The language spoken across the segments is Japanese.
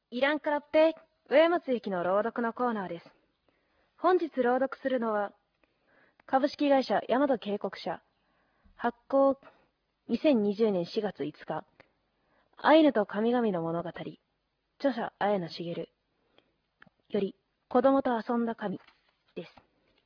イランクラプテ上松幸の朗読のコーナーです。本日朗読するのは、株式会社大和警告社、発行2020年4月5日、アイヌと神々の物語、著者綾野茂より、子供と遊んだ神です。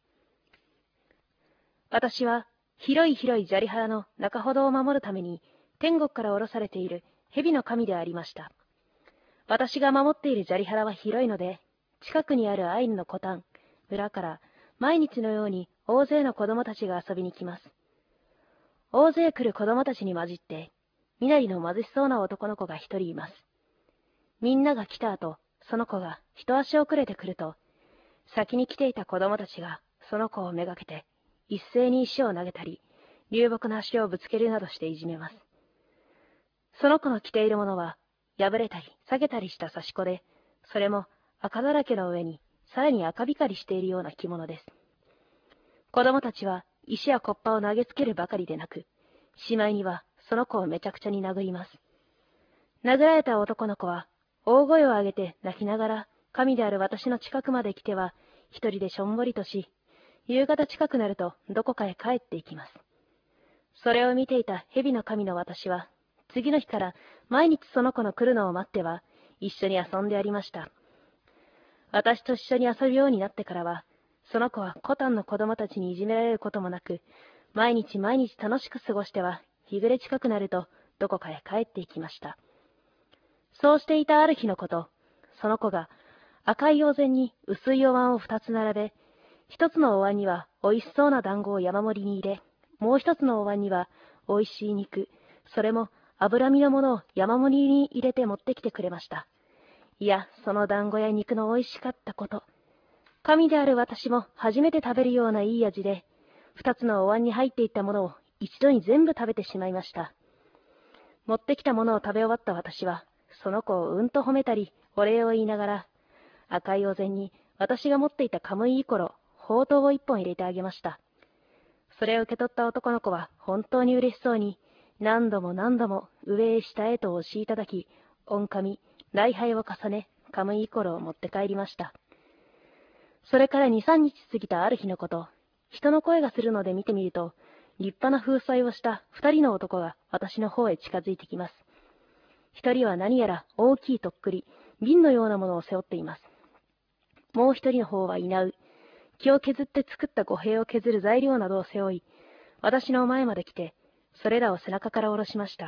私は、広い広い砂利原の中ほどを守るために、天国から降ろされている蛇の神でありました。私が守っている砂利原は広いので、近くにあるアイヌのコタン、村から毎日のように大勢の子供たちが遊びに来ます。大勢来る子供たちに混じって、身なりの貧しそうな男の子が一人います。みんなが来た後、その子が一足遅れてくると、先に来ていた子供たちがその子をめがけて、一斉に石を投げたり、流木の足をぶつけるなどしていじめます。その子の着ているものは、破れたり裂けたりした刺し子で、それも赤だらけの上にさらに赤光りしているような着物です。子供たちは石や木っ端を投げつけるばかりでなく、しまいにはその子をめちゃくちゃに殴ります。殴られた男の子は大声を上げて泣きながら神である私の近くまで来ては一人でしょんぼりとし、夕方近くなるとどこかへ帰っていきます。それを見ていた蛇の神の私は、次の日から毎日その子の来るのを待っては、一緒に遊んでやりました。私と一緒に遊ぶようになってからは、その子はコタンの子供たちにいじめられることもなく、毎日毎日楽しく過ごしては、日暮れ近くなると、どこかへ帰っていきました。そうしていたある日のこと、その子が赤いお膳に薄いお椀を二つ並べ、一つのお椀にはおいしそうな団子を山盛りに入れ、もう一つのお椀にはおいしい肉、それも脂身のものを山盛りに入れて持ってきてくれました。いや、その団子や肉のおいしかったこと。神である私も初めて食べるようないい味で、二つのお椀に入っていったものを一度に全部食べてしまいました。持ってきたものを食べ終わった私は、その子をうんと褒めたり、お礼を言いながら、赤いお膳に私が持っていたカムイイコロ、ほうとうを一本入れてあげました。それを受け取った男の子は本当に嬉しそうに、何度も何度も上へ下へと押しいただき、御神、礼拝を重ね、カムイイコロを持って帰りました。それから2、3日過ぎたある日のこと、人の声がするので見てみると、立派な風采をした2人の男が私の方へ近づいてきます。1人は何やら大きいとっくり、瓶のようなものを背負っています。もう1人の方は稲う、木を削って作った五平を削る材料などを背負い、私の前まで来て、それらを背中から下ろしました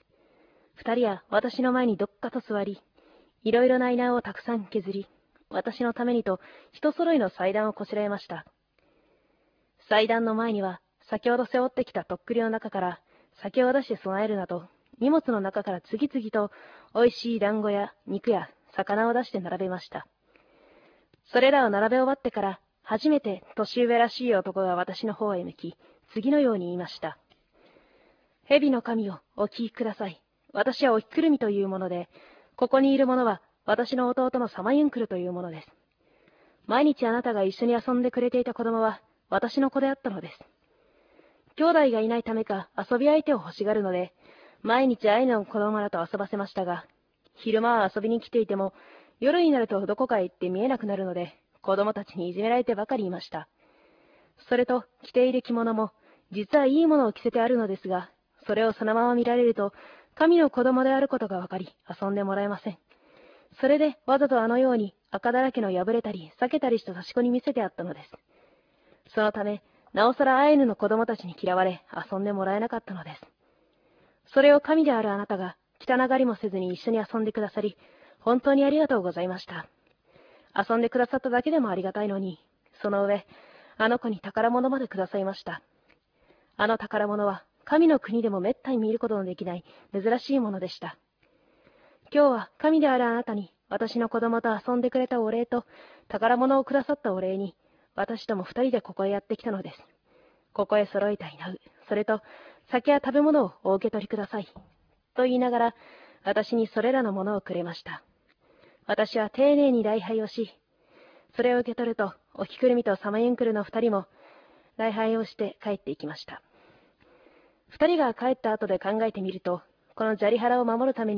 。2人は私の前にどっかと座り、いろいろな稲をたくさん削り、私のためにと一揃いの祭壇をこしらえました。祭壇の前には、先ほど背負ってきたとっくりの中から酒を出して備えるなど、荷物の中から次々とおいしい団子や肉や魚を出して並べました。それらを並べ終わってから、初めて年上らしい男が私の方へ向き、次のように言いました。蛇の神をお聞きください。私はおひくるみというもので、ここにいる者は私の弟のサマユンクルというものです。毎日あなたが一緒に遊んでくれていた子供は私の子であったのです。兄弟がいないためか遊び相手を欲しがるので、毎日アイヌの子供らと遊ばせましたが、昼間は遊びに来ていても、夜になるとどこかへ行って見えなくなるので、子供たちにいじめられてばかりいました。それと、着ている着物も、実はいいものを着せてあるのですが、それをそのまま見られると、神の子供であることがわかり、遊んでもらえません。それで、わざとあのように赤だらけの破れたり、裂けたりした差し子に見せてあったのです。そのため、なおさらアイヌの子供たちに嫌われ、遊んでもらえなかったのです。それを神であるあなたが、汚がりもせずに一緒に遊んでくださり、本当にありがとうございました。遊んでくださっただけでもありがたいのに、その上、あの子に宝物までくださいました。あの宝物は、神の国でもめったに見ることのできない珍しいものでした。今日は神であるあなたに、私の子供と遊んでくれたお礼と、宝物をくださったお礼に、私とも二人でここへやってきたのです。ここへ揃えた稲う、それと、酒や食べ物をお受け取りください。と言いながら、私にそれらのものをくれました。私は丁寧に礼拝をし、それを受け取ると、おひくるみとサマユンクルの二人も、礼拝をして帰っていきました。二人が帰った後で考えてみると、この砂利原を守るために、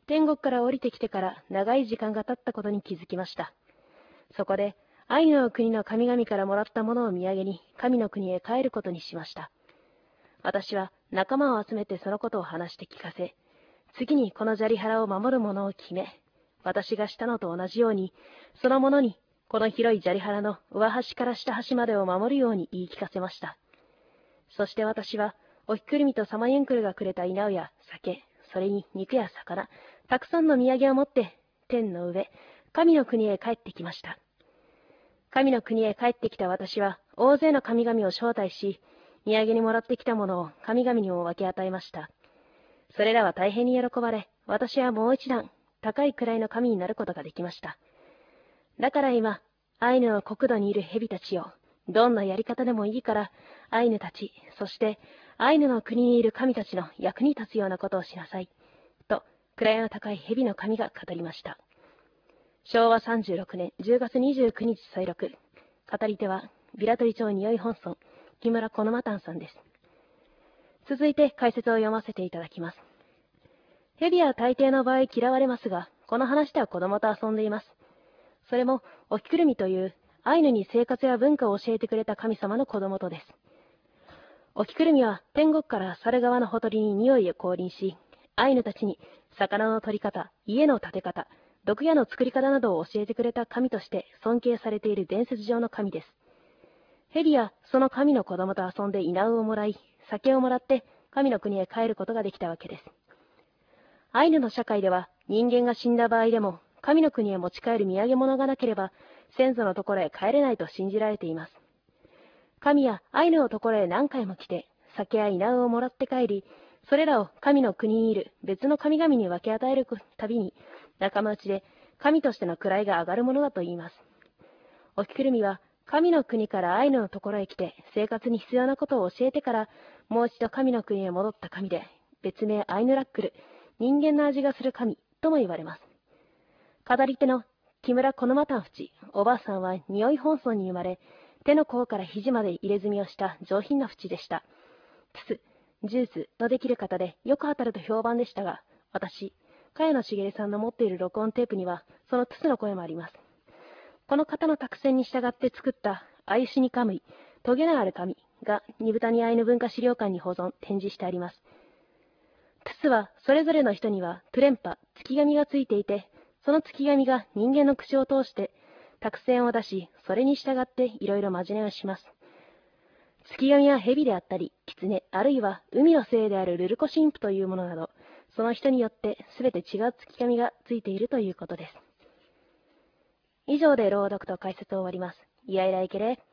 天国から降りてきてから長い時間が経ったことに気づきました。そこで、アイヌの国の神々からもらったものを土産に神の国へ帰ることにしました。私は仲間を集めてそのことを話して聞かせ、次にこの砂利原を守るものを決め、私がしたのと同じように、その者にこの広い砂利原の上端から下端までを守るように言い聞かせました。そして私は、おひくるみとサマユンクルがくれた稲尾や酒、それに肉や魚、たくさんの土産を持って、天の上、神の国へ帰ってきました。神の国へ帰ってきた私は、大勢の神々を招待し、土産にもらってきたものを神々にも分け与えました。それらは大変に喜ばれ、私はもう一段、高い位の神になることができました。だから今、アイヌの国土にいる蛇たちよ、どんなやり方でもいいから、アイヌたち、そしてアイヌの国にいる神たちの役に立つようなことをしなさい。と、位の高い蛇の神が語りました。昭和36年10月29日再録。語り手は、ビラトリ町匂い本村、木村このまたんさんです。続いて解説を読ませていただきます。蛇は大抵の場合嫌われますが、この話では子供と遊んでいます。それも、おひくるみという、アイヌに生活や文化を教えてくれた神様の子供とです。おひくるみは天国から猿川のほとりに匂いを降臨し、アイヌたちに魚の取り方、家の建て方、毒矢の作り方などを教えてくれた神として尊敬されている伝説上の神です。ヘリやその神の子供と遊んで稲尾をもらい、酒をもらって神の国へ帰ることができたわけです。アイヌの社会では人間が死んだ場合でも神の国へ持ち帰る土産物がなければ先祖のところへ帰れないと信じられています。神やアイヌのところへ何回も来て酒や稲尾をもらって帰り、それらを神の国にいる別の神々に分け与えるたびに仲間内で神としての位が上がるものだと言います。おひくるみは神の国からアイヌのところへ来て生活に必要なことを教えてからもう一度神の国へ戻った神で、別名アイヌラックル、人間の味がする神とも言われます。語り手の木村このまたん淵、おばあさんは匂い本村に生まれ、手の甲から肘まで入れ墨をした上品な淵でした。ツス、ジュースのできる方でよく働くと評判でしたが、私、茅野茂さんの持っている録音テープには、そのツスの声もあります。この方の作戦に従って作ったアイシニカムイ、トゲのある紙がニブタニアイヌ文化資料館に展示してあります。トゥスはそれぞれの人にはトゥレンパ、月紙がついていて、その月紙が人間の口を通して託戦を出し、それに従っていろいろまじねをします。月神は蛇であったり、狐、あるいは海の精であるルルコ神父というものなど、その人によってすべて違う月神がついているということです。以上で朗読と解説を終わります。イヤイライケレ。